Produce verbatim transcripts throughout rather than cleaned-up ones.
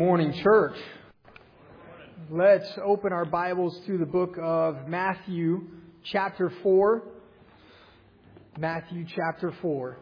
Good morning, church. Let's open our Bibles to the book of Matthew, chapter four. Matthew, chapter four.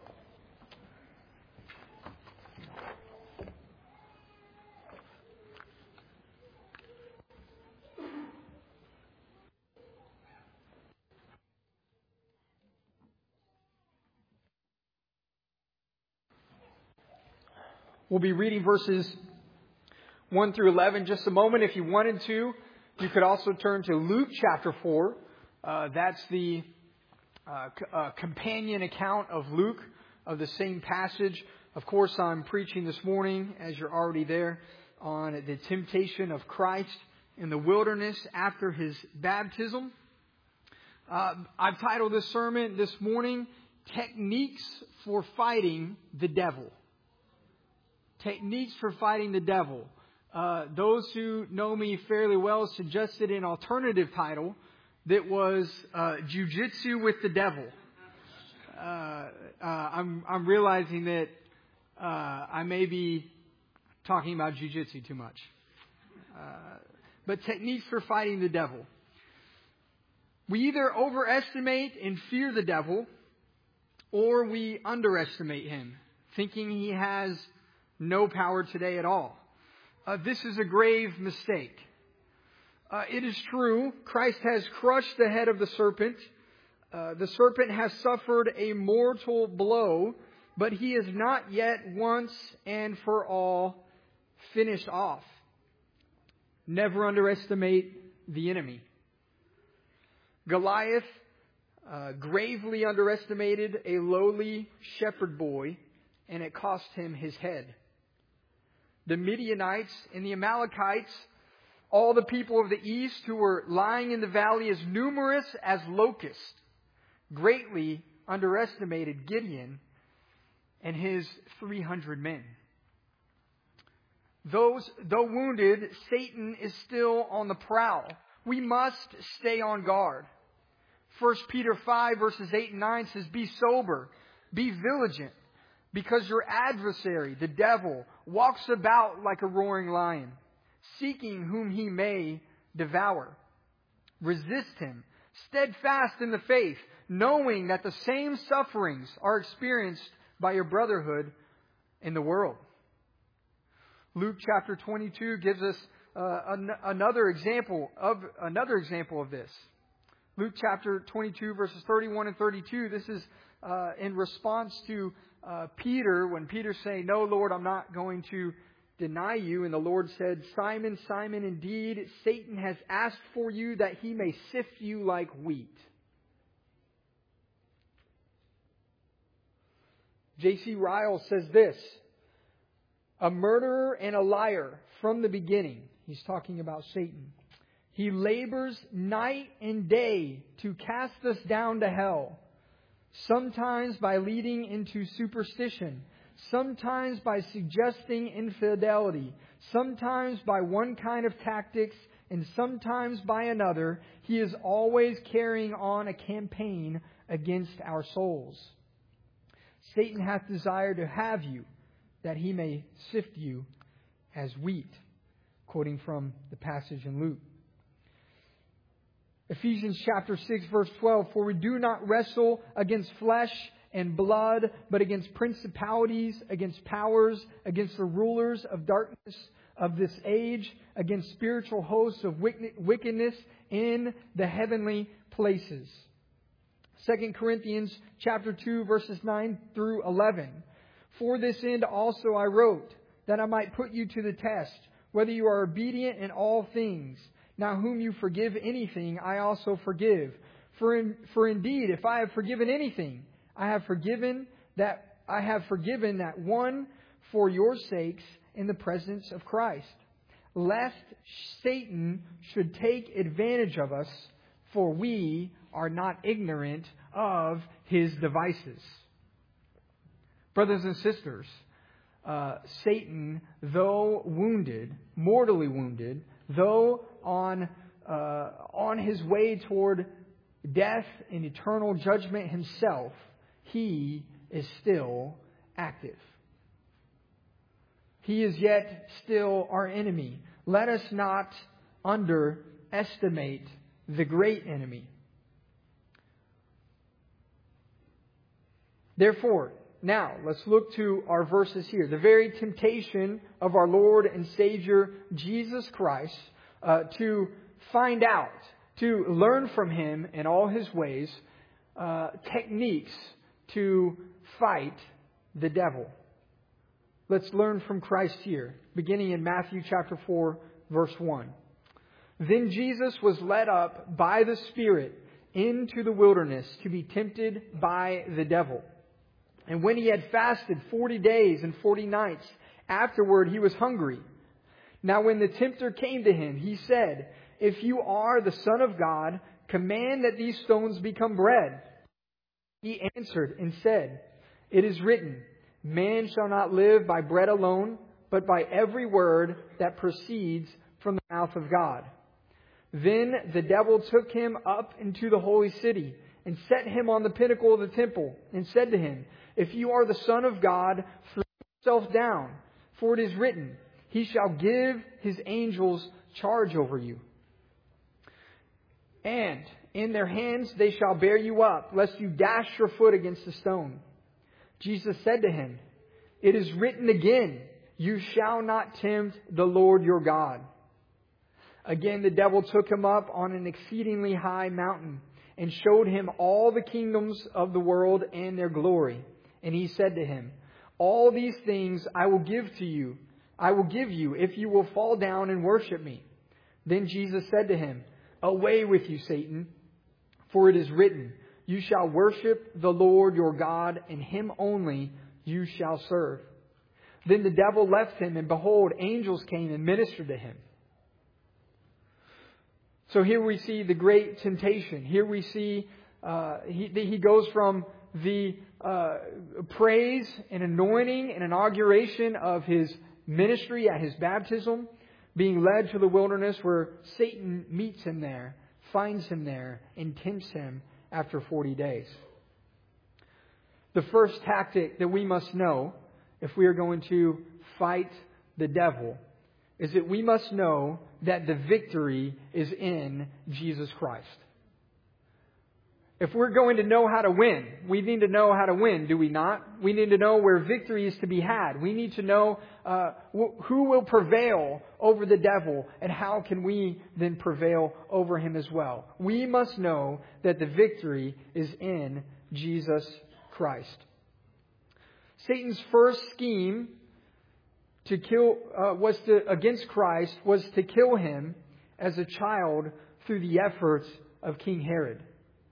We'll be reading verses one through eleven. Just a moment, if you wanted to, you could also turn to Luke chapter four. Uh, that's the uh, c- uh, companion account of Luke of the same passage. Of course, I'm preaching this morning, as you're already there, on the temptation of Christ in the wilderness after His baptism. Uh, I've titled this sermon this morning, Techniques for Fighting the Devil. Techniques for fighting the devil. Uh, those who know me fairly well suggested an alternative title that was uh, Jiu-Jitsu with the Devil. Uh, uh, I'm, I'm realizing that uh, I may be talking about Jiu-Jitsu too much. Uh, but techniques for fighting the devil. We either overestimate and fear the devil, or we underestimate him, thinking he has no power today at all. Uh, this is a grave mistake. Uh, it is true, Christ has crushed the head of the serpent. Uh, the serpent has suffered a mortal blow, but he is not yet once and for all finished off. Never underestimate the enemy. Goliath uh, gravely underestimated a lowly shepherd boy, and it cost him his head. The Midianites and the Amalekites, all the people of the east who were lying in the valley as numerous as locusts, greatly underestimated Gideon and his three hundred men. Those, though wounded, Satan is still on the prowl. We must stay on guard. First Peter five verses eight and nine says, "Be sober, be vigilant, because your adversary, the devil, walks about like a roaring lion, seeking whom he may devour. Resist him, steadfast in the faith, knowing that the same sufferings are experienced by your brotherhood in the world." Luke chapter twenty-two gives us uh, an- another example of another example of this. Luke chapter twenty-two verses thirty-one and thirty-two. This is uh, in response to Uh, Peter, when Peter saying, "No, Lord, I'm not going to deny you." And the Lord said, "Simon, Simon, indeed, Satan has asked for you that he may sift you like wheat." J C Ryle says this, "A murderer and a liar from the beginning." He's talking about Satan. "He labors night and day to cast us down to hell. Sometimes by leading into superstition, sometimes by suggesting infidelity, sometimes by one kind of tactics, and sometimes by another. He is always carrying on a campaign against our souls. Satan hath desired to have you, that he may sift you as wheat." Quoting from the passage in Luke. Ephesians chapter six verse twelve, "For we do not wrestle against flesh and blood, but against principalities, against powers, against the rulers of darkness of this age, against spiritual hosts of wickedness in the heavenly places." Second Corinthians chapter two verses nine through eleven, "For this end also I wrote, that I might put you to the test, whether you are obedient in all things. Now whom you forgive anything, I also forgive. For in, for indeed, if I have forgiven anything, I have forgiven that I have forgiven that one for your sakes in the presence of Christ, lest Satan should take advantage of us, for we are not ignorant of his devices." Brothers and sisters, uh, Satan, though wounded, mortally wounded, though on uh, on his way toward death and eternal judgment himself, he is still active. he is yet still our enemy. Let us not underestimate the great enemy. Therefore, now let's look to our verses here. The very temptation of our Lord and Savior Jesus Christ uh, to find out, to learn from Him in all His ways, uh, techniques to fight the devil. Let's learn from Christ here, beginning in Matthew chapter four, verse one. Then Jesus was led up by the Spirit into the wilderness to be tempted by the devil. And when he had fasted forty days and forty nights, afterward he was hungry. Now when the tempter came to him, he said, "If you are the Son of God, command that these stones become bread." He answered and said, "It is written, man shall not live by bread alone, but by every word that proceeds from the mouth of God." Then the devil took him up into the holy city and set him on the pinnacle of the temple and said to him, "If you are the Son of God, throw yourself down, for it is written, He shall give His angels charge over you. And in their hands they shall bear you up, lest you dash your foot against a stone." Jesus said to him, "It is written again, you shall not tempt the Lord your God." Again the devil took him up on an exceedingly high mountain and showed him all the kingdoms of the world and their glory. And he said to him, "All these things I will give to you. I will give you if you will fall down and worship me." Then Jesus said to him, "Away with you, Satan, for it is written, you shall worship the Lord your God, and Him only you shall serve." Then the devil left him, and behold, angels came and ministered to him. So here we see the great temptation. Here we see uh, he, he goes from the uh, praise and anointing and inauguration of his ministry at his baptism, being led to the wilderness where Satan meets him there, finds him there, and tempts him after forty days. The first tactic that we must know if we are going to fight the devil is that we must know that the victory is in Jesus Christ. If we're going to know how to win, we need to know how to win, do we not? We need to know where victory is to be had. We need to know uh, who will prevail over the devil and how can we then prevail over him as well. We must know that the victory is in Jesus Christ. Satan's first scheme to kill uh, was to against Christ was to kill him as a child through the efforts of King Herod.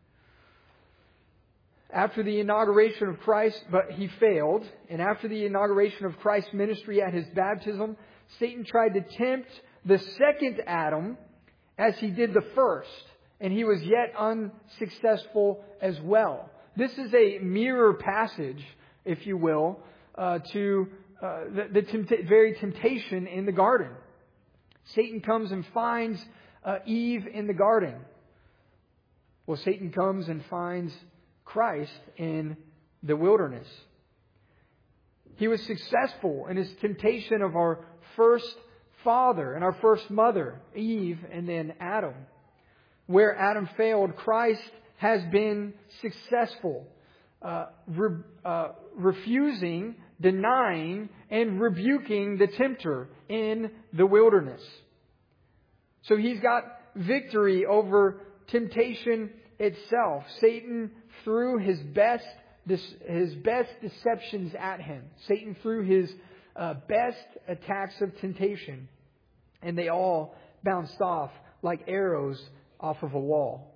After the inauguration of Christ, but he failed, and after the inauguration of Christ's ministry at his baptism, Satan tried to tempt the second Adam as he did the first, and he was yet unsuccessful as well. This is a mirror passage, if you will, uh, to uh, the, the tempt- very temptation in the garden. Satan comes and finds uh, Eve in the garden. Well, Satan comes and finds Christ in the wilderness. He was successful in his temptation of our first father and our first mother, Eve, and then Adam. Where Adam failed, Christ has been successful, uh, re- uh, refusing, denying, and rebuking the tempter in the wilderness. So he's got victory over temptation itself. Satan threw his best his best deceptions at him. Satan threw his uh, best attacks of temptation, and they all bounced off like arrows off of a wall.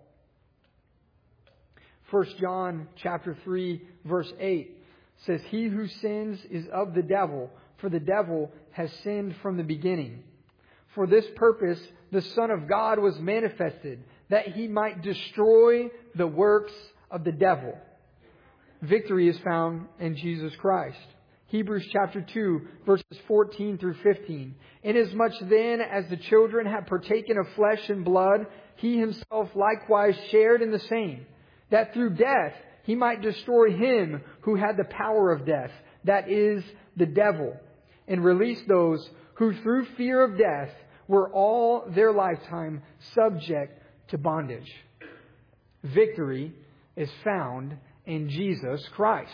First John chapter three verse eight says, "He who sins is of the devil, for the devil has sinned from the beginning. For this purpose the Son of God was manifested, that He might destroy the works of the devil." Victory is found in Jesus Christ. Hebrews chapter two, verses fourteen through fifteen. "Inasmuch then as the children have partaken of flesh and blood, He Himself likewise shared in the same, that through death He might destroy him who had the power of death, that is, the devil, and release those who through fear of death were all their lifetime subject to bondage. Victory is found in Jesus Christ.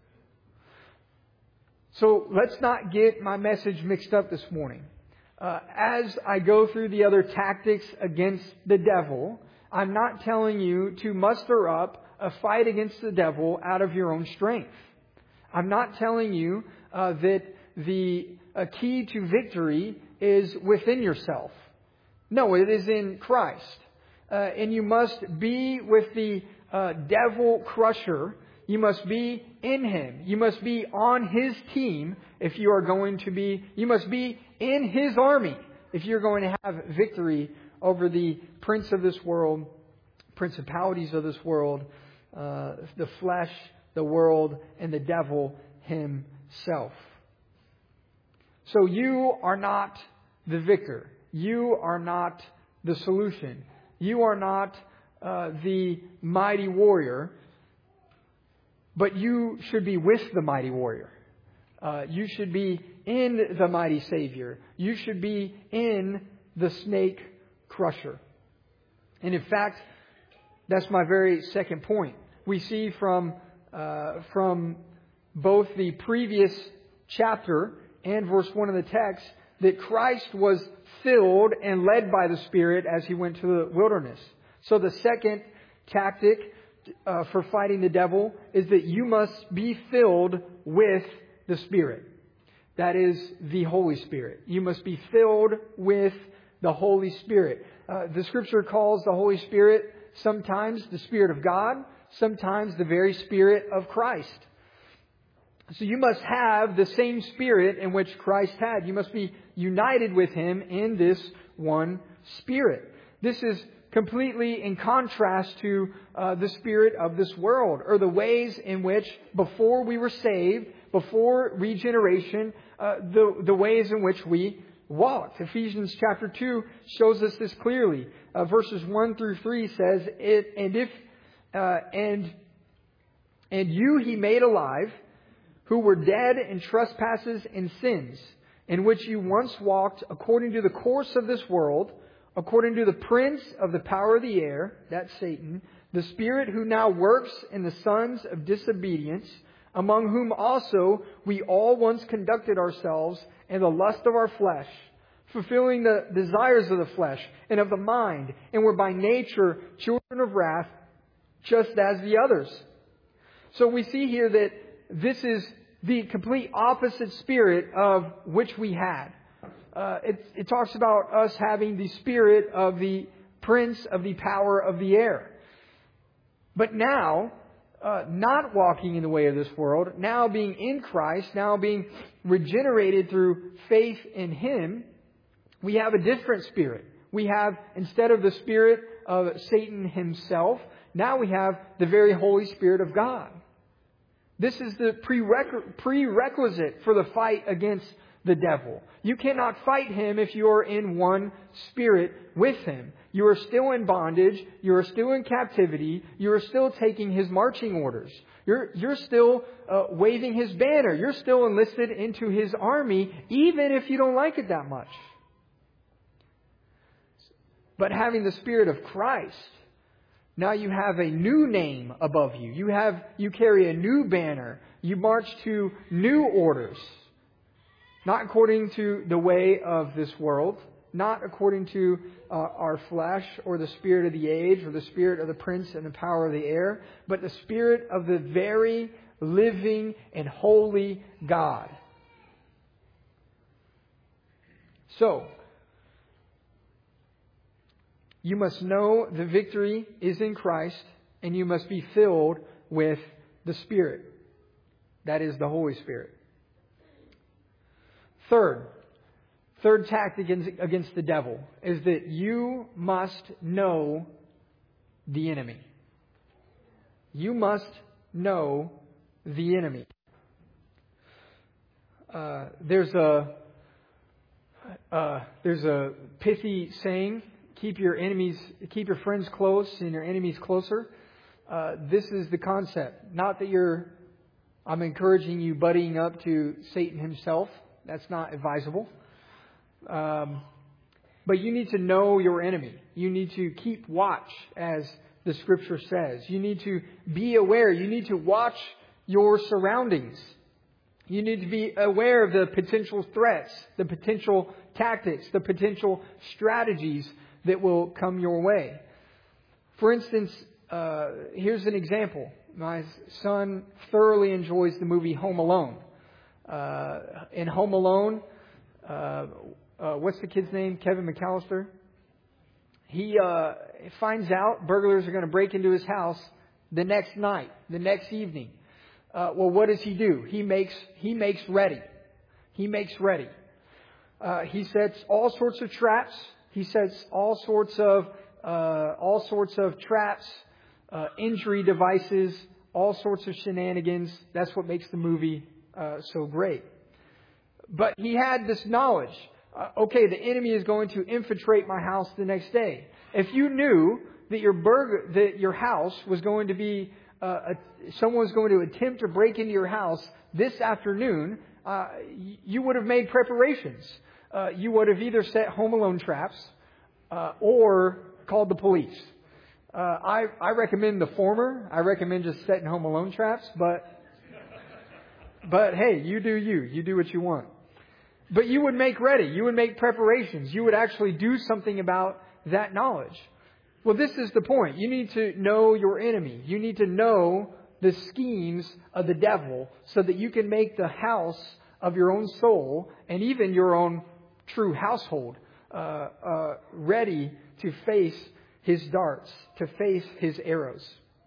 So let's not get my message mixed up this morning. Uh, as I go through the other tactics against the devil, I'm not telling you to muster up a fight against the devil out of your own strength. I'm not telling you uh, that the uh, key to victory is within yourself. No, it is in Christ. Uh, and you must be with the uh, devil crusher. You must be in Him. You must be on His team if you are going to be, you must be in His army if you're going to have victory over the prince of this world, principalities of this world, uh, the flesh, the world, and the devil himself. So you are not the victor. You are not the solution. You are not uh, the mighty warrior. But you should be with the mighty warrior. Uh, you should be in the mighty Savior. You should be in the snake crusher. And in fact, that's my very second point. We see from uh, from both the previous chapter and verse one of the text that Christ was filled and led by the Spirit as He went to the wilderness. So the second tactic Uh, for fighting the devil is that you must be filled with the Spirit. That is the Holy Spirit. You must be filled with the Holy Spirit. Uh, the Scripture calls the Holy Spirit sometimes the Spirit of God, sometimes the very Spirit of Christ. So you must have the same Spirit in which Christ had. You must be united with Him in this one Spirit. This is completely in contrast to uh, the spirit of this world, or the ways in which before we were saved, before regeneration, uh, the, the ways in which we walked. Ephesians chapter two shows us this clearly. Uh, verses one through three says, it, and if uh, and and you He made alive, who were dead in trespasses and sins, in which you once walked according to the course of this world, according to the prince of the power of the air, that's Satan, the spirit who now works in the sons of disobedience, among whom also we all once conducted ourselves in the lust of our flesh, fulfilling the desires of the flesh and of the mind, and were by nature children of wrath, just as the others. So we see here that this is the complete opposite spirit of which we had. Uh, it, it talks about us having the spirit of the prince of the power of the air. But now, uh, not walking in the way of this world, now being in Christ, now being regenerated through faith in Him, we have a different spirit. We have, instead of the spirit of Satan himself, now we have the very Holy Spirit of God. This is the prereq- prerequisite for the fight against the devil. You cannot fight him if you are in one spirit with him. You are still in bondage. You are still in captivity. You are still taking his marching orders. You're, you're still uh, waving his banner. You're still enlisted into his army, even if you don't like it that much. But having the Spirit of Christ, now you have a new name above you. You have, you carry a new banner. You march to new orders. Not according to the way of this world, not according to uh, our flesh or the spirit of the age or the spirit of the prince and the power of the air, but the Spirit of the very living and holy God. So, you must know the victory is in Christ, and you must be filled with the Spirit. That is the Holy Spirit. Third, third tactic against the devil is that you must know the enemy. You must know the enemy. Uh, there's a uh, there's a pithy saying: "Keep your enemies, keep your friends close, and your enemies closer." Uh, this is the concept. Not that you're, I'm encouraging you buddying up to Satan himself. That's not advisable. Um, but you need to know your enemy. You need to keep watch, as the Scripture says. You need to be aware. You need to watch your surroundings. You need to be aware of the potential threats, the potential tactics, the potential strategies that will come your way. For instance, uh, here's an example. My son thoroughly enjoys the movie Home Alone. Uh, in Home Alone, uh, uh, what's the kid's name? Kevin McAllister. He uh, finds out burglars are going to break into his house the next night, the next evening. Uh, well, what does he do? He makes he makes ready. He makes ready. Uh, he sets all sorts of traps. He sets all sorts of uh, all sorts of traps, uh, injury devices, all sorts of shenanigans. That's what makes the movie uh, so great. But he had this knowledge. Uh, okay, the enemy is going to infiltrate my house the next day. If you knew that your burg- that your house was going to be uh, a, someone was going to attempt to break into your house this afternoon, uh, you would have made preparations. Uh, you would have either set Home Alone traps uh, or called the police. Uh, I, I recommend the former. I recommend just setting Home Alone traps, but but hey, you do you. You do what you want. But you would make ready. You would make preparations. You would actually do something about that knowledge. Well, this is the point. You need to know your enemy. You need to know the schemes of the devil so that you can make the house of your own soul and even your own true household uh, uh, ready to face his darts, to face his arrows.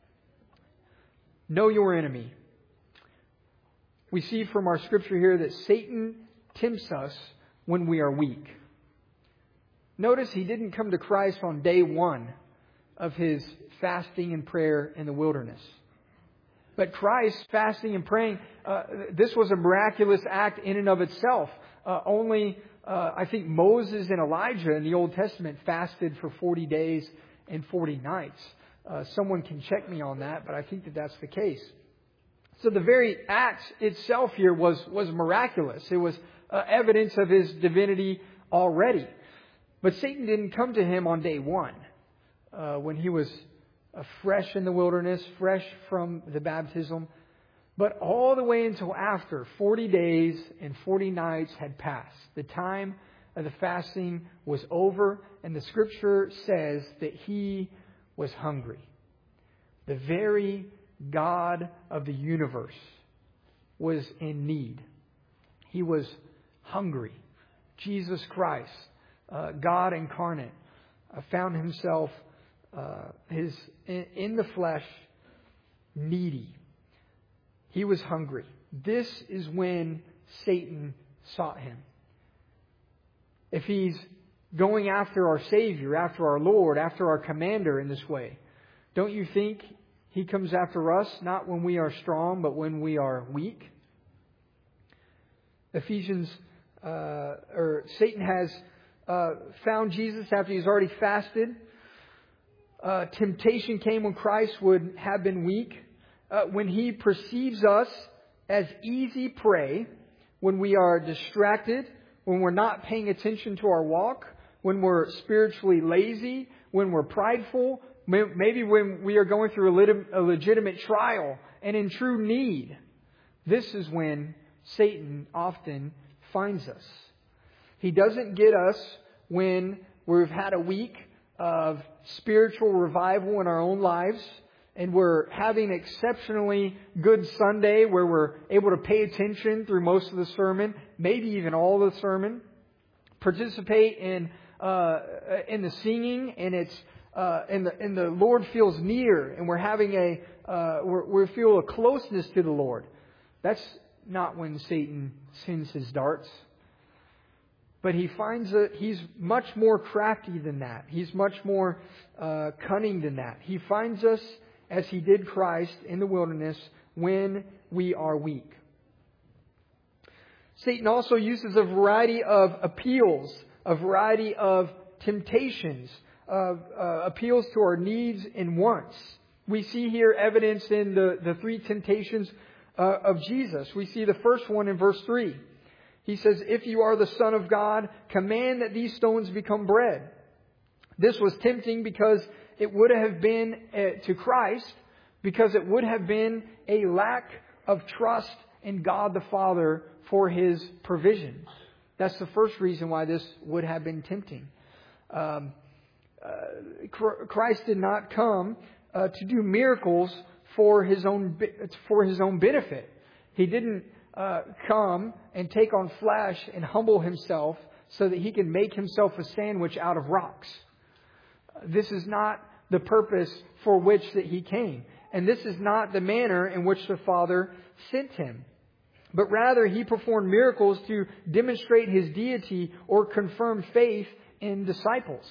Know your enemy. We see from our scripture here that Satan tempts us when we are weak. Notice he didn't come to Christ on day one of his fasting and prayer in the wilderness. But Christ fasting and praying, uh, this was a miraculous act in and of itself. Uh, only, uh, I think Moses and Elijah in the Old Testament fasted for forty days and forty nights. Uh, someone can check me on that, but I think that that's the case. So the very act itself here was, was miraculous. It was uh, evidence of his divinity already. But Satan didn't come to him on day one, uh, when he was uh, fresh in the wilderness, fresh from the baptism. But all the way until after forty days and forty nights had passed. The time of the fasting was over, and the Scripture says that he was hungry. The very God of the universe was in need. He was hungry. Jesus Christ, uh, God incarnate, uh, found himself uh, his in, in the flesh, needy. He was hungry. This is when Satan sought him. If he's going after our Savior, after our Lord, after our Commander in this way, don't you think he comes after us not when we are strong, but when we are weak? Ephesians, uh, or Satan has uh, found Jesus after he's already fasted. Uh, temptation came when Christ would have been weak. Uh, when he perceives us as easy prey, when we are distracted, when we're not paying attention to our walk, when we're spiritually lazy, when we're prideful, maybe when we are going through a legitimate trial and in true need. This is when Satan often finds us. He doesn't get us when we've had a week of spiritual revival in our own lives and we're having an exceptionally good Sunday where we're able to pay attention through most of the sermon, maybe even all the sermon, participate in uh, in the singing, and it's uh, and the and the Lord feels near, and we're having a uh, we're, we feel a closeness to the Lord. That's not when Satan sends his darts. But he finds that he's much more crafty than that. He's much more uh, cunning than that. He finds us as he did Christ in the wilderness when we are weak. Satan also uses a variety of appeals, a variety of temptations, of uh, appeals to our needs and wants. We see here evidence in the, the three temptations uh, of Jesus. We see the first one in verse three. He says, if you are the Son of God, command that these stones become bread. This was tempting because it would have been uh, to Christ, because it would have been a lack of trust in God the Father for His provision. That's the first reason why this would have been tempting. Um, uh, Christ did not come uh, to do miracles for His own for His own benefit. He didn't uh, come and take on flesh and humble Himself so that He can make Himself a sandwich out of rocks. This is not the purpose for which that He came. And this is not the manner in which the Father sent Him. But rather, He performed miracles to demonstrate His deity or confirm faith in disciples.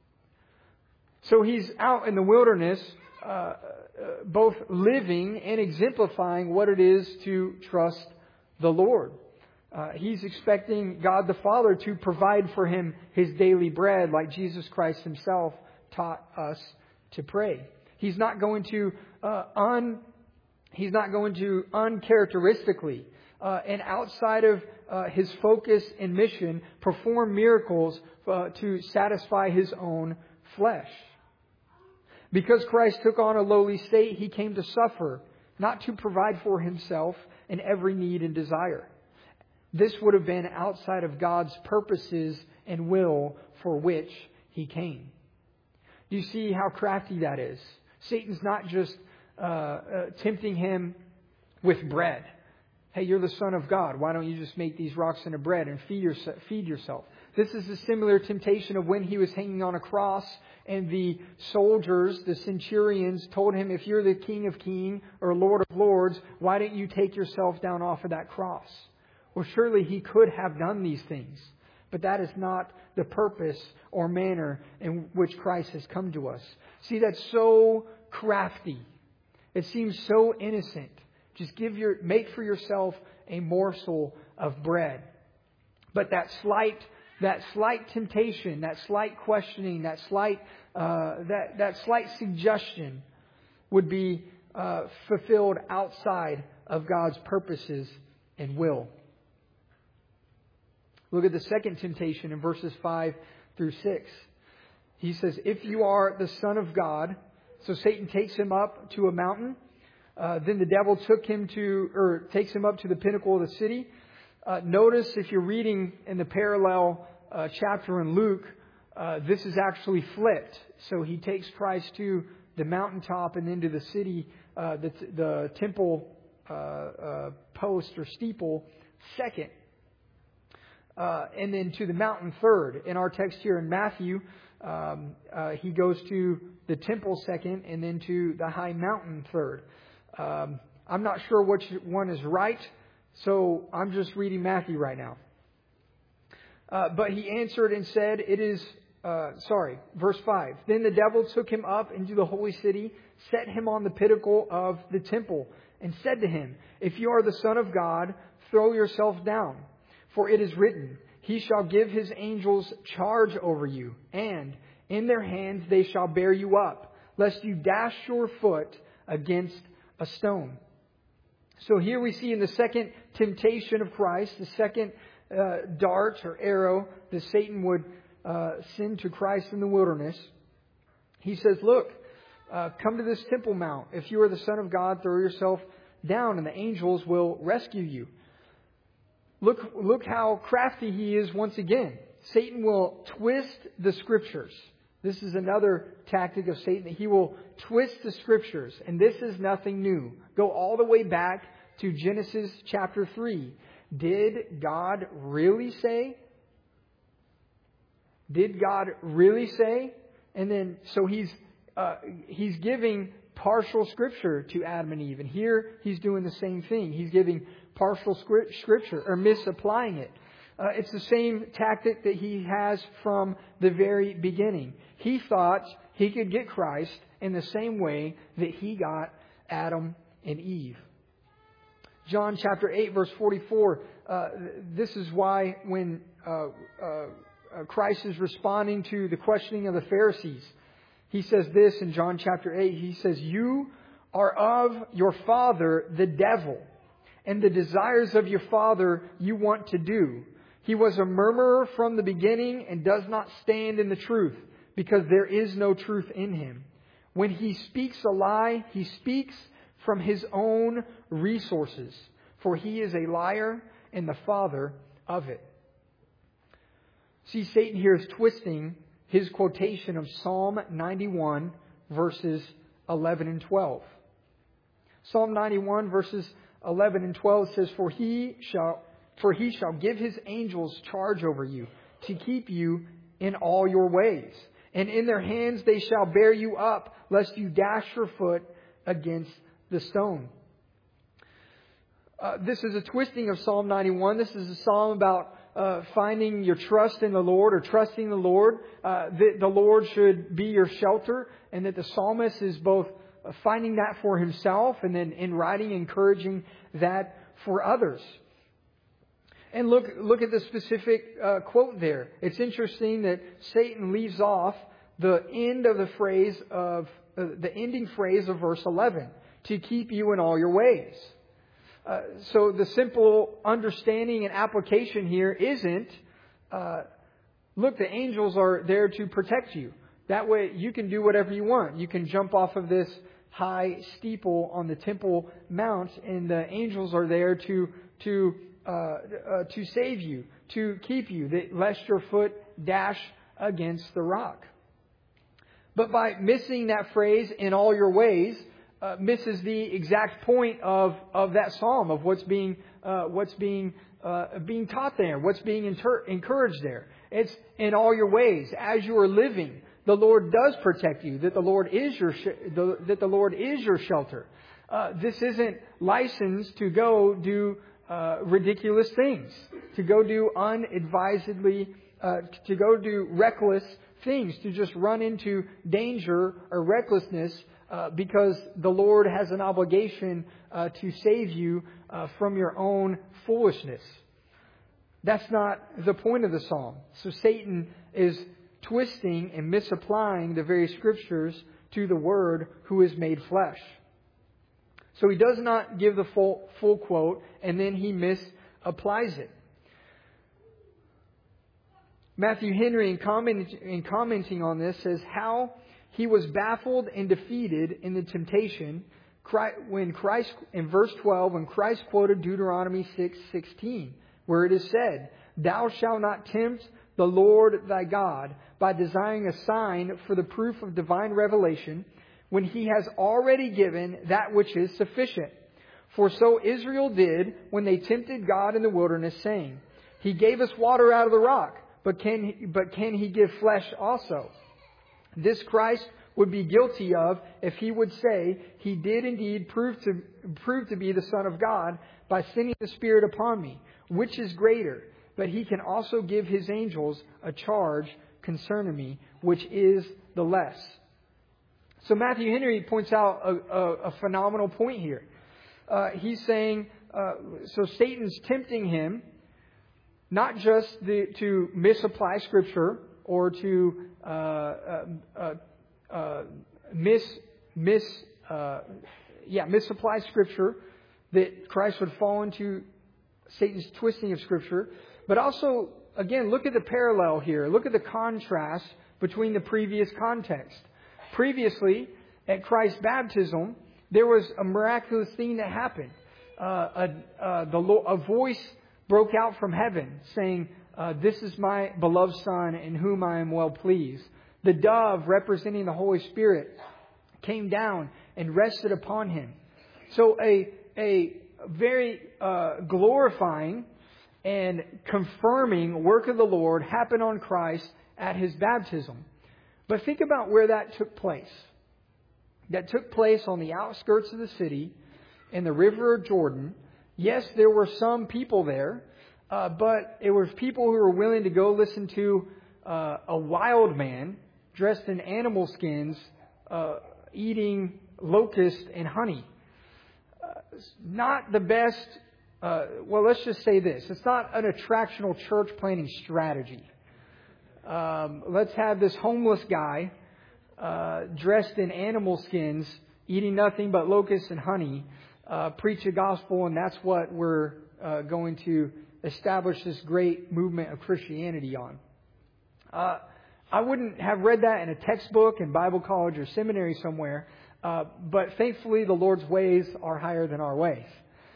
So He's out in the wilderness, uh, uh, both living and exemplifying what it is to trust the Lord. Uh, he's expecting God the Father to provide for Him His daily bread, like Jesus Christ Himself taught us to pray. He's not going to uh, un He's not going to uncharacteristically uh, and outside of uh, His focus and mission perform miracles uh, to satisfy His own flesh. Because Christ took on a lowly state, He came to suffer, not to provide for Himself in every need and desire. This would have been outside of God's purposes and will for which He came. Do you see how crafty that is? Satan's not just uh, uh, tempting Him with bread. Hey, you're the Son of God. Why don't you just make these rocks into bread and feed, your, feed yourself? This is a similar temptation of when He was hanging on a cross and the soldiers, the centurions, told Him, if you're the King of Kings or Lord of Lords, why don't you take yourself down off of that cross? Well, surely He could have done these things. But that is not the purpose or manner in which Christ has come to us. See, that's so crafty. It seems so innocent. Just give your, make for yourself a morsel of bread. But that slight, that slight temptation, that slight questioning, that slight, uh, that that slight suggestion would be uh, fulfilled outside of God's purposes and will. Look at the second temptation in verses five through six. He says, if you are the Son of God, so Satan takes Him up to a mountain. Uh, then the devil took him to, or takes him up to the pinnacle of the city. Uh, notice if you're reading in the parallel uh, chapter in Luke, uh, this is actually flipped. So He takes Christ to the mountaintop and then to the city, uh, the, the temple uh, uh, post or steeple second. Uh, and then to the mountain third. In our text here in Matthew, um, uh, He goes to the temple second and then to the high mountain third. Um, I'm not sure which one is right, so I'm just reading Matthew right now. Uh, but He answered and said, it is, uh, sorry, verse five. Then the devil took Him up into the holy city, set Him on the pinnacle of the temple, and said to Him, if you are the Son of God, throw yourself down. For it is written, He shall give His angels charge over you, and in their hands they shall bear you up, lest you dash your foot against a stone. So here we see in the second temptation of Christ, the second uh, dart or arrow that Satan would uh, send to Christ in the wilderness. He says, look, uh, come to this temple mount. If you are the Son of God, throw yourself down and the angels will rescue you. Look, look how crafty he is once again. Satan will twist the Scriptures. This is another tactic of Satan, that he will twist the Scriptures. And this is nothing new. Go all the way back to Genesis chapter three. Did God really say? Did God really say? And then, so he's uh, he's giving partial Scripture to Adam and Eve. And here he's doing the same thing. He's giving partial Scripture or misapplying it. Uh, it's the same tactic that he has from the very beginning. He thought he could get Christ in the same way that he got Adam and Eve. John chapter eight verse forty-four, uh, this is why when uh, uh, Christ is responding to the questioning of the Pharisees, He says this in John chapter eight. He says, you are of your father, the devil, and the desires of your father you want to do. He was a murmurer from the beginning and does not stand in the truth, because there is no truth in him. When he speaks a lie, he speaks from his own resources, for he is a liar and the father of it. See, Satan here is twisting his quotation of Psalm ninety-one, verses eleven and twelve. Psalm ninety-one, verses eleven and twelve says, For he shall, for he shall give his angels charge over you, to keep you in all your ways. And in their hands they shall bear you up, lest you dash your foot against the stone. Uh, this is a twisting of Psalm ninety-one. This is a psalm about uh, finding your trust in the Lord, or trusting the Lord. Uh, that the Lord should be your shelter, and that the psalmist is both finding that for himself and then in writing, encouraging that for others. And look, look at the specific uh, quote there. It's interesting that Satan leaves off the end of the phrase of uh, the ending phrase of verse eleven, to keep you in all your ways. Uh, so the simple understanding and application here isn't, uh, look, the angels are there to protect you. That way you can do whatever you want. You can jump off of this high steeple on the Temple Mount, and the angels are there to to uh, uh, to save you, to keep you, that lest your foot dash against the rock. But by missing that phrase, in all your ways, uh, misses the exact point of, of that psalm, of what's being uh, what's being uh, being taught there, what's being inter- encouraged there. It's in all your ways, as you are living, the Lord does protect you. That the Lord is your sh- the, that the Lord is your shelter. Uh, this isn't license to go do uh, ridiculous things, to go do unadvisedly, uh, to go do reckless things, to just run into danger or recklessness, uh, because the Lord has an obligation uh, to save you uh, from your own foolishness. That's not the point of the psalm. So Satan is twisting and misapplying the very scriptures to the Word who is made flesh. So he does not give the full, full quote, and then he misapplies it. Matthew Henry, in, comment, in commenting on this, says how he was baffled and defeated in the temptation when Christ, in verse twelve, when Christ quoted Deuteronomy six sixteen, where it is said, Thou shalt not tempt the Lord thy God by desiring a sign for the proof of divine revelation, when he has already given that which is sufficient. For so Israel did when they tempted God in the wilderness, saying, He gave us water out of the rock, but can he, but can he give flesh also? This Christ would be guilty of if he would say he did indeed prove to prove to be the Son of God by sending the Spirit upon me, which is greater. But he can also give his angels a charge concerning me, which is the less. So Matthew Henry points out a, a, a phenomenal point here. Uh, he's saying, uh, so Satan's tempting him, not just the, to misapply Scripture or to uh, uh, uh, uh, mis mis uh, yeah misapply Scripture, that Christ would fall into Satan's twisting of Scripture, but also, again, look at the parallel here. Look at the contrast between the previous context. Previously, at Christ's baptism, there was a miraculous thing that happened. Uh, a, uh, the, a voice broke out from heaven saying, uh, This is my beloved Son in whom I am well pleased. The dove, representing the Holy Spirit, came down and rested upon him. So a, a very uh, glorifying and confirming work of the Lord happened on Christ at his baptism. But think about where that took place. That took place on the outskirts of the city in the river of Jordan. Yes, there were some people there, uh, but it was people who were willing to go listen to uh, a wild man dressed in animal skins uh, eating locusts and honey. Uh, not the best, uh, well, let's just say this. It's not an attractional church planning strategy. Um, let's have this homeless guy uh, dressed in animal skins, eating nothing but locusts and honey. uh, preach a gospel, and that's what we're uh, going to establish this great movement of Christianity on. Uh, I wouldn't have read that in a textbook in Bible college or seminary somewhere, uh, but thankfully the Lord's ways are higher than our ways.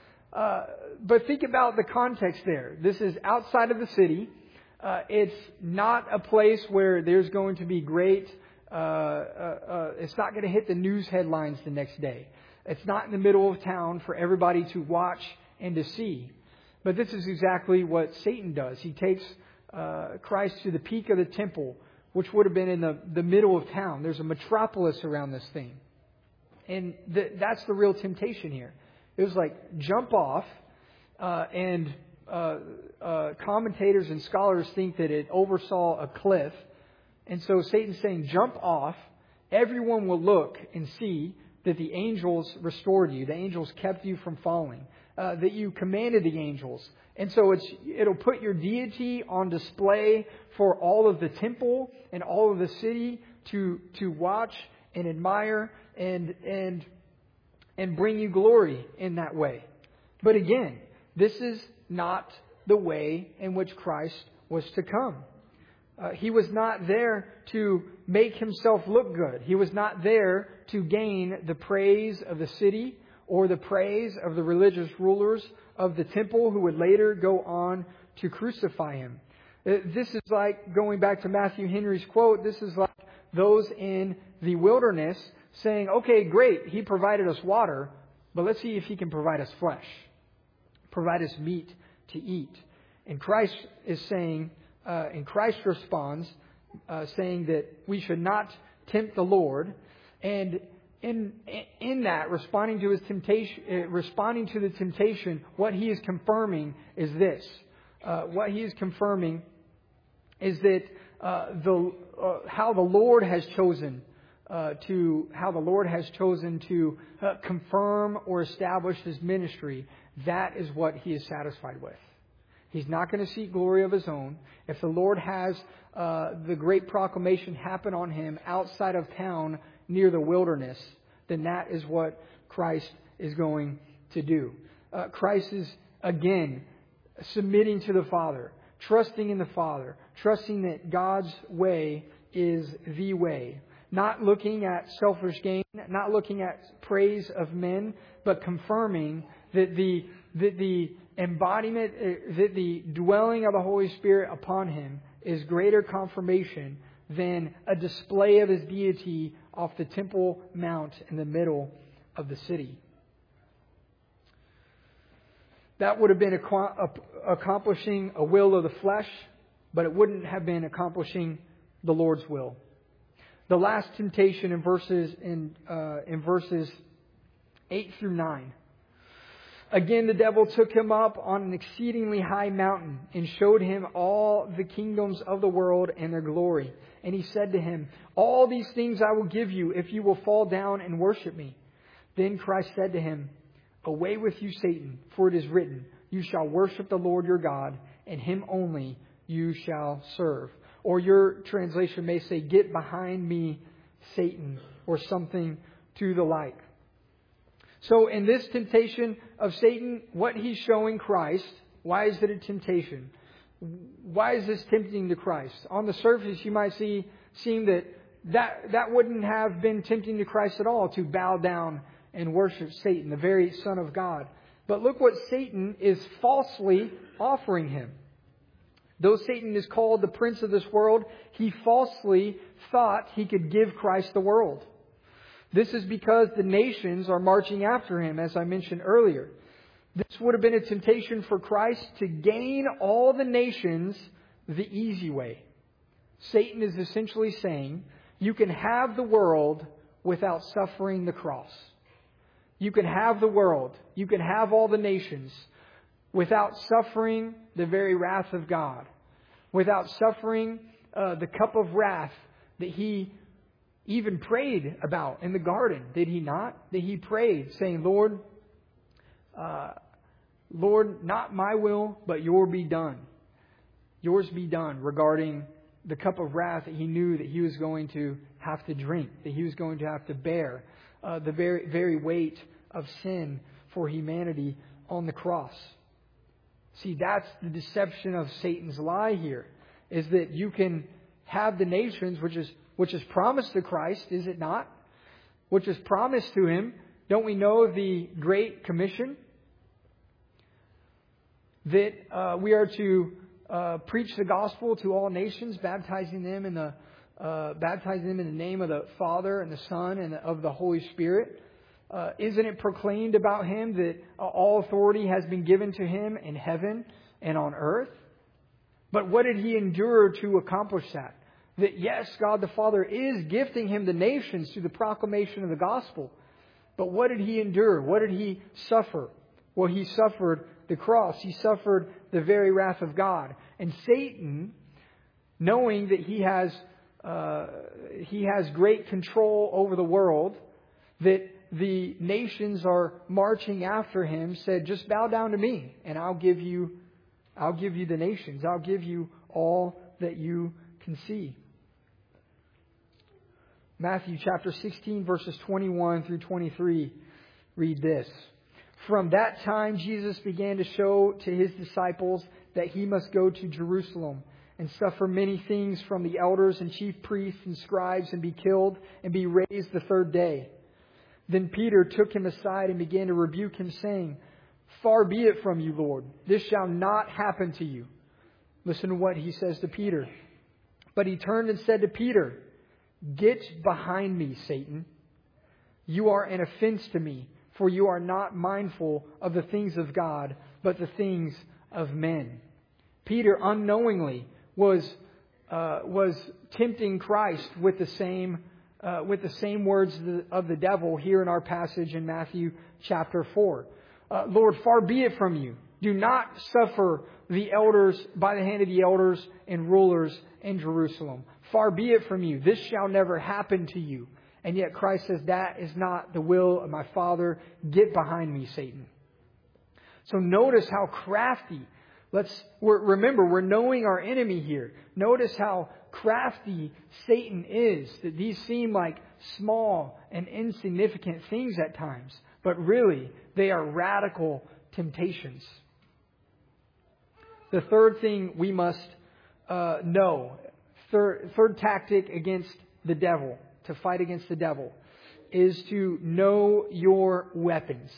Uh, but think about the context there. This is outside of the city. Uh, it's not a place where there's going to be great, uh, uh, uh, it's not going to hit the news headlines the next day. It's not in the middle of town for everybody to watch and to see. But this is exactly what Satan does. He takes uh, Christ to the peak of the temple, which would have been in the, the middle of town. There's a metropolis around this thing. And th- that's the real temptation here. It was like, jump off, uh, and uh, uh, commentators and scholars think that it oversaw a cliff. And so Satan's saying, jump off. Everyone will look and see that the angels restored you. The angels kept you from falling. Uh, that you commanded the angels. And so it's it'll put your deity on display for all of the temple and all of the city to to watch and admire and and and bring you glory in that way. But again, this is not the way in which Christ was to come. Uh, he was not there to make himself look good. He was not there to gain the praise of the city or the praise of the religious rulers of the temple who would later go on to crucify him. This is like, going back to Matthew Henry's quote, this is like those in the wilderness saying, okay, great, he provided us water, but let's see if he can provide us flesh, provide us meat to eat. And Christ is saying, uh, and Christ responds, uh, saying that we should not tempt the Lord. And In in that, responding to his temptation, uh, responding to the temptation, what he is confirming is this. Uh, what he is confirming is that uh, the uh, how the Lord has chosen uh, to how the Lord has chosen to uh, confirm or establish his ministry. That is what he is satisfied with. He's not going to seek glory of his own. If the Lord has uh, the great proclamation happen on him outside of town, near the wilderness, then that is what Christ is going to do. Uh, Christ is, again, submitting to the Father, trusting in the Father, trusting that God's way is the way. Not looking at selfish gain, not looking at praise of men, but confirming that the, that the embodiment, that the dwelling of the Holy Spirit upon him is greater confirmation than a display of his deity off the Temple Mount in the middle of the city. That would have been accomplishing a will of the flesh, but it wouldn't have been accomplishing the Lord's will. The last temptation in verses in uh, in verses eight through nine. Again, the devil took him up on an exceedingly high mountain and showed him all the kingdoms of the world and their glory. And he said to him, all these things I will give you if you will fall down and worship me. Then Christ said to him, away with you, Satan, for it is written, you shall worship the Lord your God, and him only you shall serve. Or your translation may say, get behind me, Satan, or something to the like. So in this temptation of Satan, what he's showing Christ, why is it a temptation? Why is this tempting to Christ? On the surface, you might see seem that, that that wouldn't have been tempting to Christ at all, to bow down and worship Satan, the very Son of God. But look what Satan is falsely offering him. Though Satan is called the prince of this world, he falsely thought he could give Christ the world. This is because the nations are marching after him, as I mentioned earlier. This would have been a temptation for Christ to gain all the nations the easy way. Satan is essentially saying, you can have the world without suffering the cross. You can have the world, you can have all the nations without suffering the very wrath of God, without suffering uh, the cup of wrath that he even prayed about in the garden, did he not? That he prayed, saying, Lord, uh, Lord, not my will, but your be done. Yours be done, regarding the cup of wrath that he knew that he was going to have to drink, that he was going to have to bear, uh, the very, very weight of sin for humanity on the cross. See, that's the deception of Satan's lie here, is that you can have the nations, which is which is promised to Christ, is it not? Which is promised to Him. Don't we know the Great Commission? That uh, we are to uh, preach the gospel to all nations, baptizing them in the uh, baptizing them in the name of the Father and the Son and of the Holy Spirit. Uh, isn't it proclaimed about Him that uh, all authority has been given to Him in heaven and on earth? But what did He endure to accomplish that? That yes, God the Father is gifting Him the nations through the proclamation of the gospel. But what did He endure? What did He suffer? Well, He suffered the cross. He suffered the very wrath of God. And Satan, knowing that he has uh, he has great control over the world, that the nations are marching after him, said, just bow down to me and I'll give you I'll give you the nations. I'll give you all that you can see. Matthew chapter sixteen, verses twenty-one through twenty-three read this. From that time, Jesus began to show to His disciples that He must go to Jerusalem and suffer many things from the elders and chief priests and scribes and be killed and be raised the third day. Then Peter took Him aside and began to rebuke Him, saying, Far be it from you, Lord. This shall not happen to you. Listen to what He says to Peter. But He turned and said to Peter, Get behind me, Satan. You are an offense to me, for you are not mindful of the things of God, but the things of men. Peter unknowingly was uh, was tempting Christ with the same uh, with the same words of the devil here in our passage in Matthew chapter four. Uh, Lord, far be it from you. Do not suffer the elders by the hand of the elders and rulers in Jerusalem. Far be it from you. This shall never happen to you. And yet Christ says, that is not the will of my Father. Get behind me, Satan. So notice how crafty. Let's we're, remember, we're knowing our enemy here. Notice how crafty Satan is. That these seem like small and insignificant things at times. But really, they are radical temptations. The third thing we must uh, know, third, third tactic against the devil, to fight against the devil, is to know your weapons.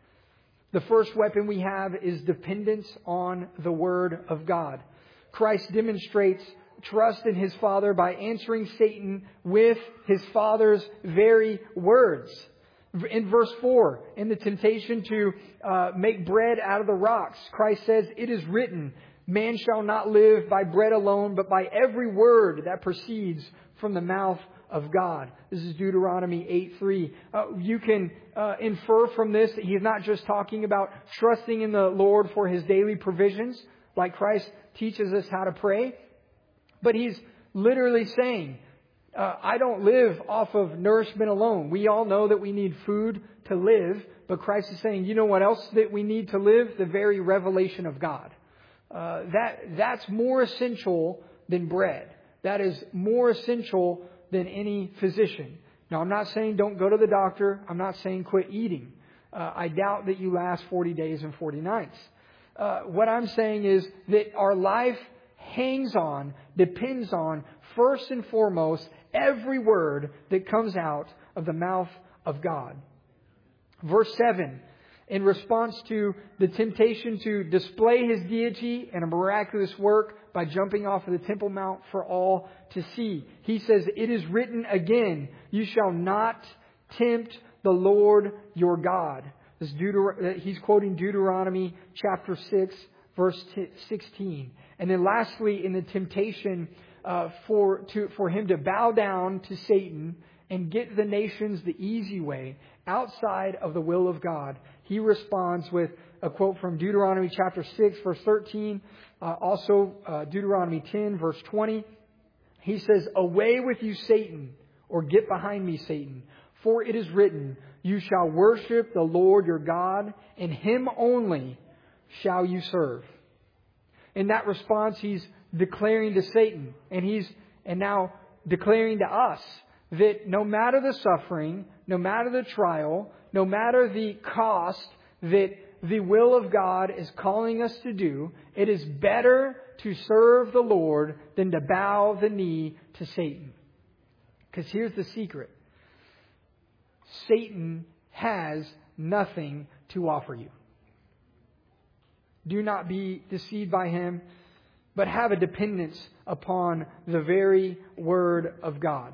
The first weapon we have is dependence on the Word of God. Christ demonstrates trust in His Father by answering Satan with His Father's very words. In verse four, in the temptation to uh, make bread out of the rocks, Christ says, It is written, man shall not live by bread alone, but by every word that proceeds from the mouth of God. This is Deuteronomy eight three. Uh, you can uh, infer from this that He's not just talking about trusting in the Lord for His daily provisions, like Christ teaches us how to pray, but He's literally saying, Uh, I don't live off of nourishment alone. We all know that we need food to live, but Christ is saying, you know what else that we need to live? The very revelation of God. Uh, that that's more essential than bread. That is more essential than any physician. Now, I'm not saying don't go to the doctor. I'm not saying quit eating. Uh, I doubt that you last forty days and forty nights. Uh, what I'm saying is that our life hangs on, depends on, first and foremost, every word that comes out of the mouth of God. Verse seven, in response to the temptation to display His deity in a miraculous work by jumping off of the Temple Mount for all to see, He says, It is written again, you shall not tempt the Lord your God. This Deuter- he's quoting Deuteronomy chapter six, verse sixteen. And then lastly, in the temptation uh, for to for him to bow down to Satan and get the nations the easy way outside of the will of God, He responds with a quote from Deuteronomy chapter six, verse thirteen. Uh, also uh, Deuteronomy ten, verse twenty. He says, Away with you, Satan, or get behind me, Satan. For it is written, You shall worship the Lord your God, and Him only shall you serve. In that response, He's declaring to Satan, and He's and now declaring to us that no matter the suffering, no matter the trial, no matter the cost that the will of God is calling us to do, it is better to serve the Lord than to bow the knee to Satan. Because here's the secret. Satan has nothing to offer you. Do not be deceived by him, but have a dependence upon the very Word of God.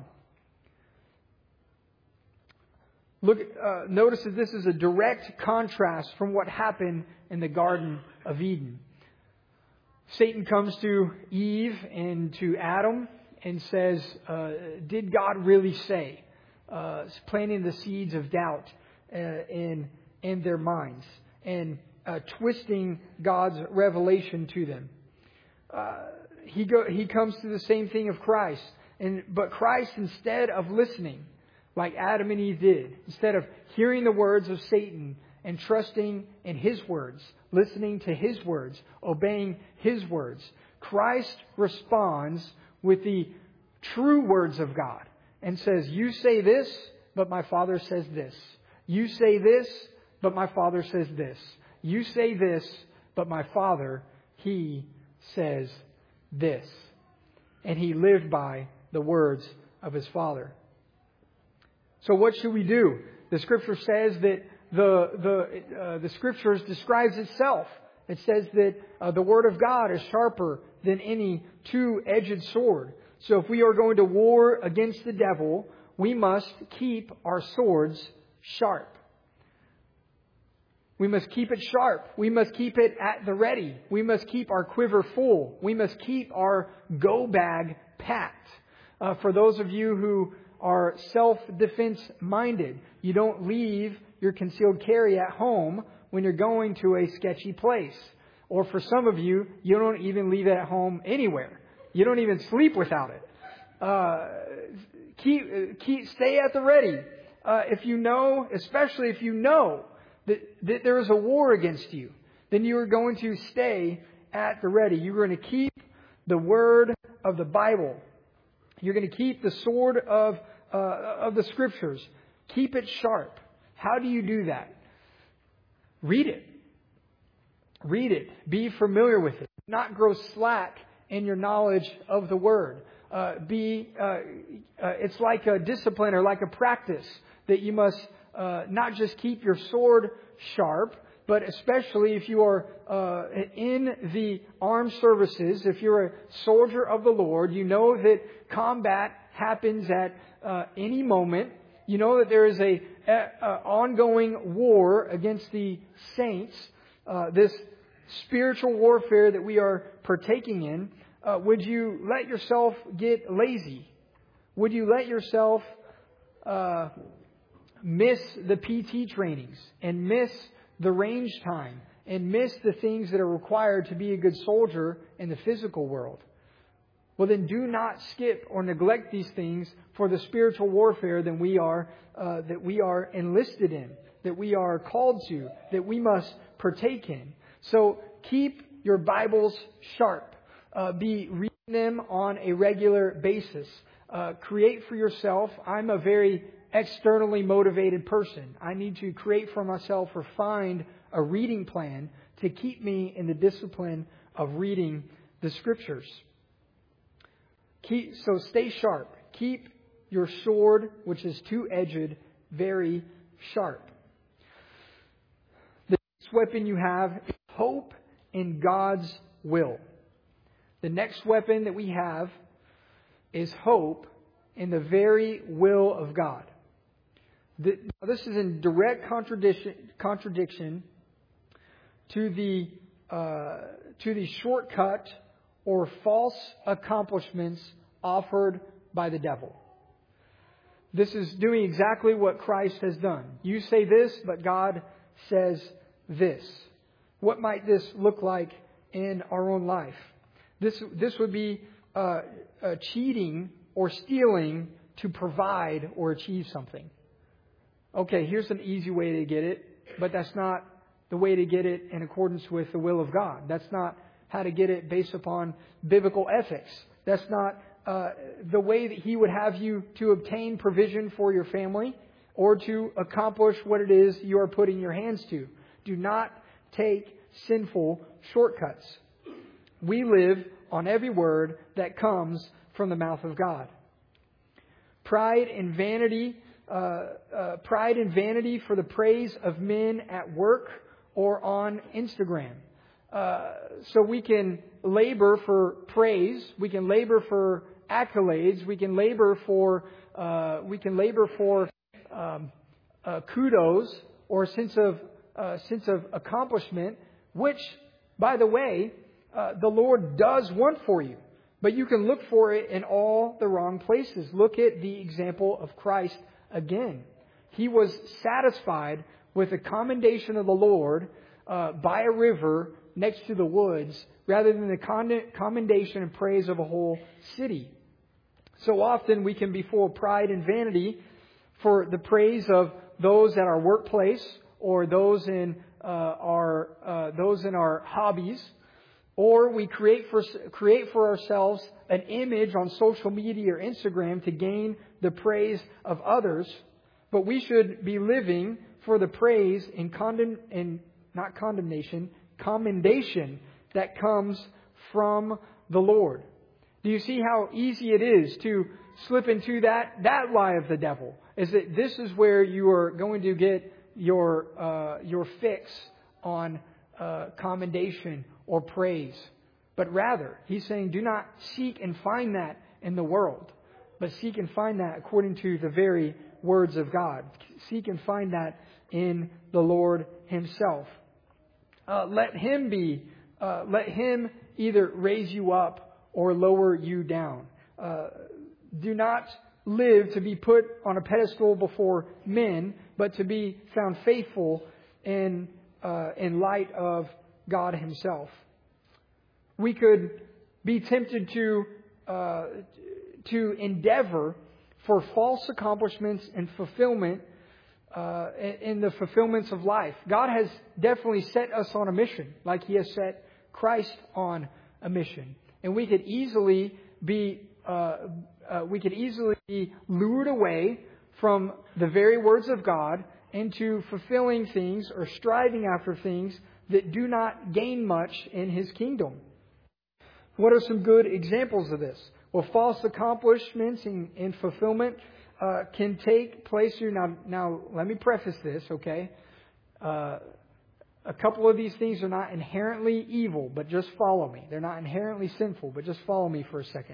Look, uh, notice that this is a direct contrast from what happened in the Garden of Eden. Satan comes to Eve and to Adam and says, uh, did God really say? Uh, planting the seeds of doubt uh, in, in their minds and uh, twisting God's revelation to them. Uh, he go, he comes to the same thing of Christ. And, but Christ, instead of listening, like Adam and Eve did, instead of hearing the words of Satan and trusting in his words, listening to his words, obeying his words, Christ responds with the true words of God and says, you say this, but my Father says this. You say this, but my Father says this. You say this, but my Father, He says this. And He lived by the words of His Father. So what should we do? The Scripture says that the the uh, the Scriptures describes itself. It says that uh, the Word of God is sharper than any two-edged sword. So if we are going to war against the devil, we must keep our swords sharp. We must keep it sharp. We must keep it at the ready. We must keep our quiver full. We must keep our go bag packed. Uh, for those of you who are self-defense minded, you don't leave your concealed carry at home when you're going to a sketchy place. Or for some of you, you don't even leave it at home anywhere. You don't even sleep without it. Uh, keep, keep, stay at the ready. Uh, if you know, especially if you know that, that there is a war against you, then you are going to stay at the ready. You're going to keep the word of the Bible. You're going to keep the sword of uh, of the Scriptures. Keep it sharp. How do you do that? Read it. Read it. Be familiar with it. Not grow slack in your knowledge of the Word. Uh, be. Uh, uh, it's like a discipline or like a practice that you must uh, not just keep your sword sharp, but especially if you are uh, in the armed services, if you're a soldier of the Lord, you know that combat happens at uh, any moment. You know that there is a, a, a ongoing war against the saints. Uh, this spiritual warfare that we are partaking in. Uh, would you let yourself get lazy? Would you let yourself uh, miss the P T trainings and miss the range time and miss the things that are required to be a good soldier in the physical world? Well, then do not skip or neglect these things for the spiritual warfare that we are uh, that we are enlisted in, that we are called to, that we must partake in. So keep your Bibles sharp. Uh, be reading them on a regular basis. Uh, create for yourself. I'm a very externally motivated person. I need to create for myself or find a reading plan to keep me in the discipline of reading the Scriptures. Keep, so stay sharp. Keep your sword, which is two-edged, very sharp. The next weapon you have is hope in God's will. The next weapon that we have is hope in the very will of God. The, this is in direct contradiction, contradiction to the uh, to the shortcut or false accomplishments offered by the devil. This is doing exactly what Christ has done. You say this, but God says this. What might this look like in our own life? This this would be uh, uh, cheating or stealing to provide or achieve something. Okay, here's an easy way to get it, but that's not the way to get it in accordance with the will of God. That's not how to get it based upon biblical ethics. That's not uh, the way that He would have you to obtain provision for your family or to accomplish what it is you are putting your hands to. Do not take sinful shortcuts. We live on every word that comes from the mouth of God. Pride and vanity, uh, uh, pride and vanity for the praise of men at work or on Instagram. Uh, so we can labor for praise, we can labor for accolades, we can labor for uh, we can labor for um, uh, kudos or a sense of uh, sense of accomplishment, which, by the way, uh, the Lord does want for you. But you can look for it in all the wrong places. Look at the example of Christ again. He was satisfied with the commendation of the Lord uh, by a river next to the woods rather than the commendation and praise of a whole city. So often we can be full of pride and vanity for the praise of those at our workplace or those in uh, our uh, those in our hobbies. Or we create for create for ourselves an image on social media or Instagram to gain the praise of others. But we should be living for the praise and condemn and not condemnation, commendation that comes from the Lord. Do you see how easy it is to slip into that that lie of the devil? Is that this is where you are going to get your uh, your fix on uh, commendation or praise. But rather, he's saying, do not seek and find that in the world, but seek and find that according to the very words of God. Seek and find that in the Lord Himself. Uh, let Him be, uh, let Him either raise you up or lower you down. Uh, do not live to be put on a pedestal before men, but to be found faithful in uh, in light of God Himself. We could be tempted to uh, to endeavor for false accomplishments and fulfillment uh, in the fulfillments of life. God has definitely set us on a mission, like He has set Christ on a mission, and we could easily be uh, uh, we could easily be lured away from the very words of God into fulfilling things or striving after things that do not gain much in His kingdom. What are some good examples of this? Well, false accomplishments and, and fulfillment uh, can take place here. Now, now, let me preface this, okay? Uh, a couple of these things are not inherently evil, but just follow me. They're not inherently sinful, but just follow me for a second.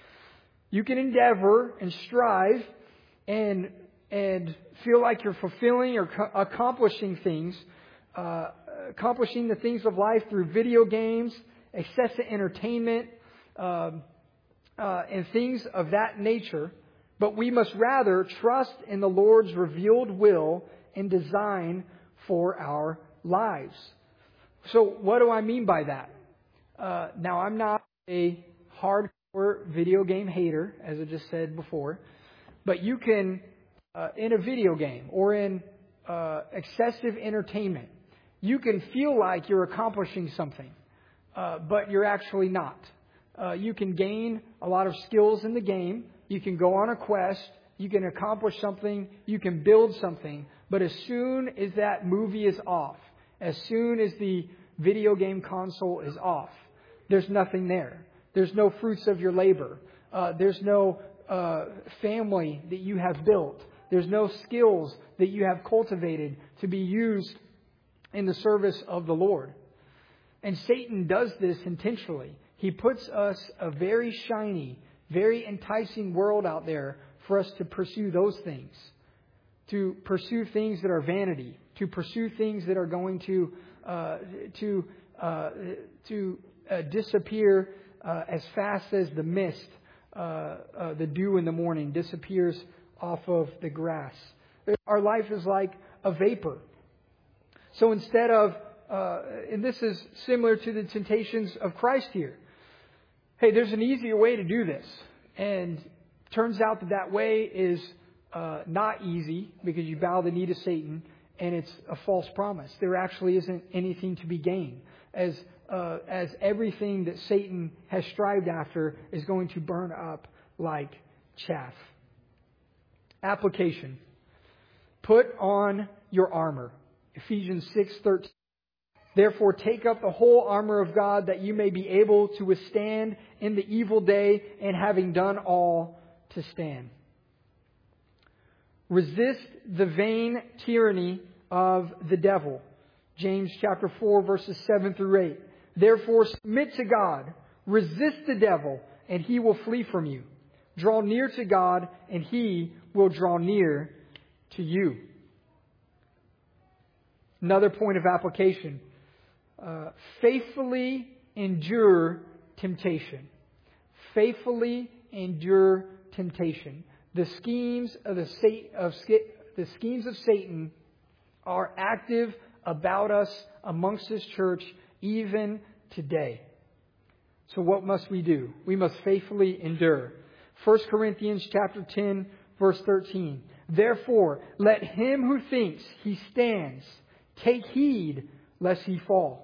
You can endeavor and strive and and feel like you're fulfilling or co- accomplishing things, uh, accomplishing the things of life through video games, excessive entertainment, um, uh, and things of that nature. But we must rather trust in the Lord's revealed will and design for our lives. So what do I mean by that? Uh, now, I'm not a hardcore video game hater, as I just said before, but you can, uh, in a video game or in uh, excessive entertainment, you can feel like you're accomplishing something. Uh, but you're actually not. Uh, you can gain a lot of skills in the game. You can go on a quest. You can accomplish something. You can build something. But as soon as that movie is off, as soon as the video game console is off, there's nothing there. There's no fruits of your labor. Uh, there's no uh, family that you have built. There's no skills that you have cultivated to be used in the service of the Lord. And Satan does this intentionally. He puts us a very shiny, very enticing world out there for us to pursue those things. To pursue things that are vanity. To pursue things that are going to uh, to uh, to uh, disappear uh, as fast as the mist, uh, uh, the dew in the morning disappears off of the grass. Our life is like a vapor. So instead of Uh, and this is similar to the temptations of Christ here. Hey, there's an easier way to do this. And turns out that that way is uh, not easy because you bow the knee to Satan and it's a false promise. There actually isn't anything to be gained. As, uh, as everything that Satan has strived after is going to burn up like chaff. Application. Put on your armor. Ephesians six thirteen Therefore, take up the whole armor of God that you may be able to withstand in the evil day, and having done all, to stand. Resist the vain tyranny of the devil. James chapter four, verses seven through eight. Therefore, submit to God. Resist the devil, and he will flee from you. Draw near to God, and he will draw near to you. Another point of application. Uh, faithfully endure temptation. Faithfully endure temptation. The schemes of the Satan, of the schemes of Satan are active about us amongst His church even today. So what must we do? We must faithfully endure. First Corinthians chapter ten, verse thirteen. Therefore, let him who thinks he stands take heed lest he fall.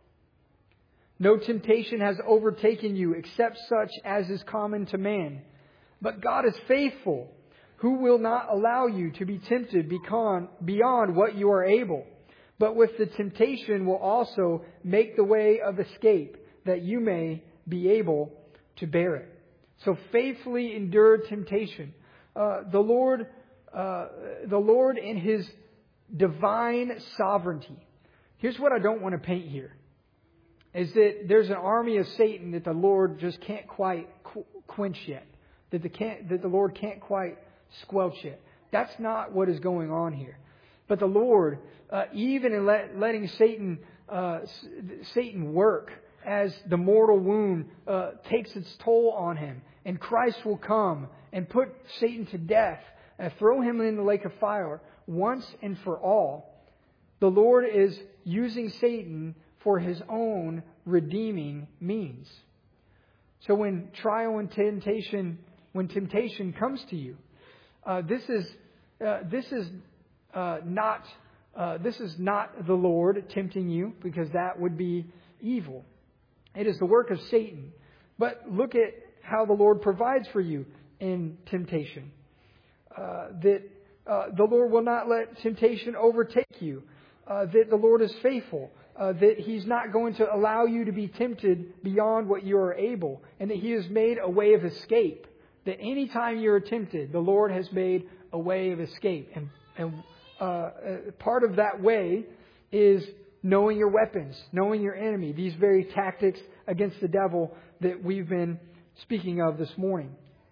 No temptation has overtaken you except such as is common to man. But God is faithful, who will not allow you to be tempted beyond what you are able, but with the temptation will also make the way of escape, that you may be able to bear it. So faithfully endure temptation. Uh, the Lord, uh, the Lord in His divine sovereignty. Here's what I don't want to paint here. Is that there's an army of Satan that the Lord just can't quite quench yet. That the, can't, that the Lord can't quite squelch yet. That's not what is going on here. But the Lord, uh, even in let, letting Satan, uh, Satan work as the mortal wound uh, takes its toll on him, and Christ will come and put Satan to death and throw him in the lake of fire once and for all. The Lord is using Satan for His own redeeming means. So when trial and temptation, when temptation comes to you, uh, this is uh, this is uh, not uh, this is not the Lord tempting you, because that would be evil. It is the work of Satan. But look at how the Lord provides for you in temptation. Uh, that uh, the Lord will not let temptation overtake you. Uh, that the Lord is faithful. Uh, that He's not going to allow you to be tempted beyond what you are able. And that He has made a way of escape. That any time you're tempted, the Lord has made a way of escape. And, and uh, part of that way is knowing your weapons, knowing your enemy. These very tactics against the devil that we've been speaking of this morning.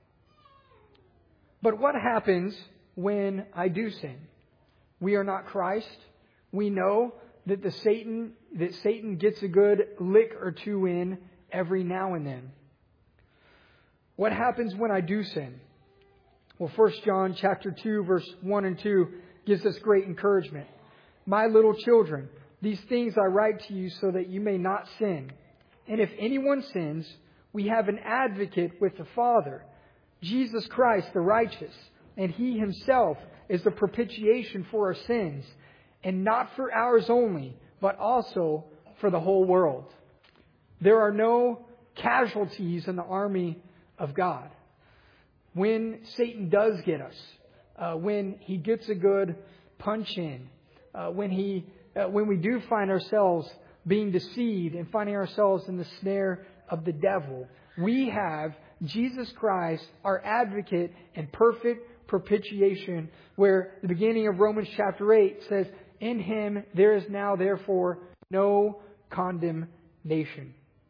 But what happens when I do sin? We are not Christ. We know that the Satan that Satan gets a good lick or two in every now and then. What happens when I do sin? Well, First John chapter two, verse one and two gives us great encouragement. My little children, these things I write to you so that you may not sin. And if anyone sins, we have an advocate with the Father, Jesus Christ the righteous, and He Himself is the propitiation for our sins, and not for ours only, but also for the whole world. There are no casualties in the army of God. When Satan does get us, uh, when he gets a good punch in, uh, when he, uh, when we do find ourselves being deceived and finding ourselves in the snare of the devil, we have Jesus Christ, our advocate and perfect propitiation, where the beginning of Romans chapter eight says, in Him there is now therefore no condemnation.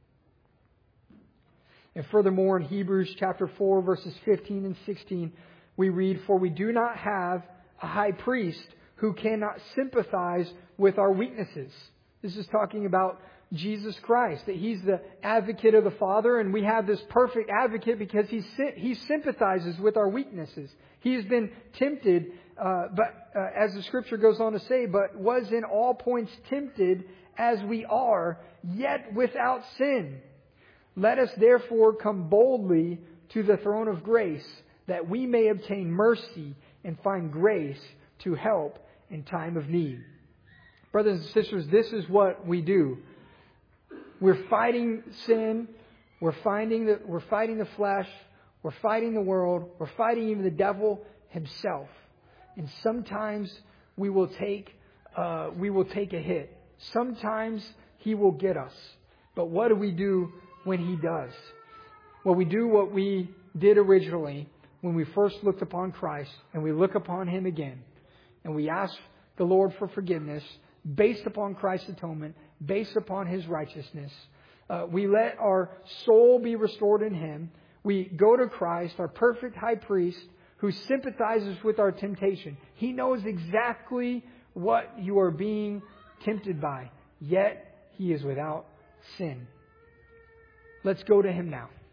And furthermore, in Hebrews chapter four, verses fifteen and sixteen, we read, for we do not have a high priest who cannot sympathize with our weaknesses. This is talking about Jesus Christ, that He's the advocate of the Father, and we have this perfect advocate because He He sympathizes with our weaknesses. He has been tempted, uh, but uh, as the Scripture goes on to say, but was in all points tempted as we are, yet without sin. Let us therefore come boldly to the throne of grace, that we may obtain mercy and find grace to help in time of need. Brothers and sisters, this is what we do. We're fighting sin. We're fighting the, we're fighting the flesh. We're fighting the world. We're fighting even the devil himself. And sometimes we will take uh, we will take a hit. Sometimes He will get us. But what do we do when He does? Well, we do what we did originally when we first looked upon Christ, and we look upon Him again. And we ask the Lord for forgiveness based upon Christ's atonement, based upon His righteousness. Uh, we let our soul be restored in Him. We go to Christ, our perfect high priest, who sympathizes with our temptation. He knows exactly what you are being tempted by, yet He is without sin. Let's go to Him now.